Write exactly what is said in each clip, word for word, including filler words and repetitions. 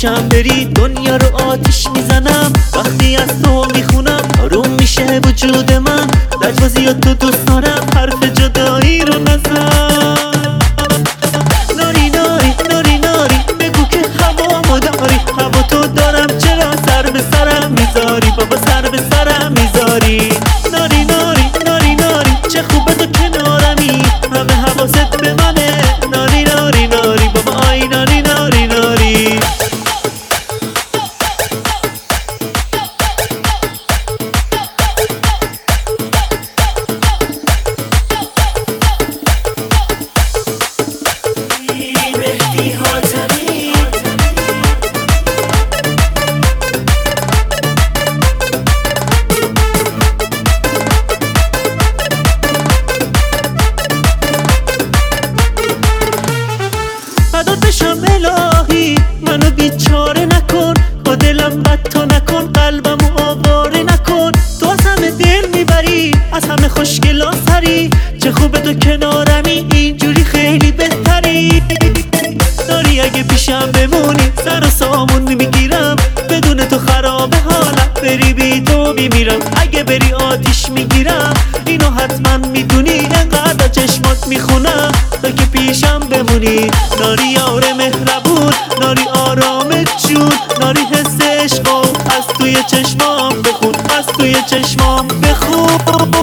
پیشم بری دنیا رو آتیش میزنم. وقتی از تو میخونم آروم میشه وجود من. لجبازی تو دوست دارم، حرف جدایی رو نزن. ناری ناری ناری ناری بگو که هوامو داری. هوا تو دارم چرا سر به سرم میذاری؟ بابا سر به سرم میذاری. ناری ناری ناری ناری چه خوبه تو کنارمی، همه حواست به منه. ناری ناری ناری بابا آی ناری ناری ناری. بشم الهی منو بیچاره نکن، با دلم بد تا نکن، قلبمو آواره نکن. تو از همه دل میبری، از همه خوشگلا سری. چه خوبه تو کنارمی، اینجوری خیلی بهتری. داری اگه پیشم بمونی سر و سامون میگیرم. بدون تو خرابه حالم، بری بی تو میمیرم. اگه بری آتیش میگیرم، اینو حتما میدونی. انقدر چشمات میخونم تا که پیشم بمونی. ناری یار مهربون، ناری آرام جون، ناری حس عشقو از توی چشمام بخون، از توی چشمام بخون.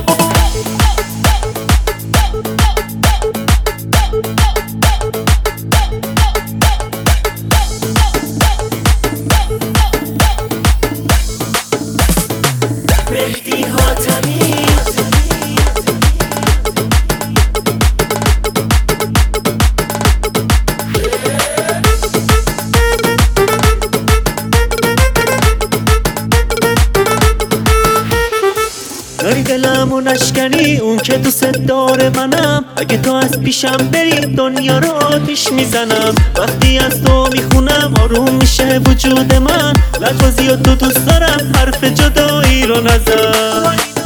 مهدی حاتمی داری دلمو نشکنی، اون که دوست داره منم. اگه تو از پیشم بری دنیا رو آتیش میزنم. وقتی از تو میخونم آروم میشه وجود من. لجبازی تو دوست دارم، حرف جدایی رو نزن.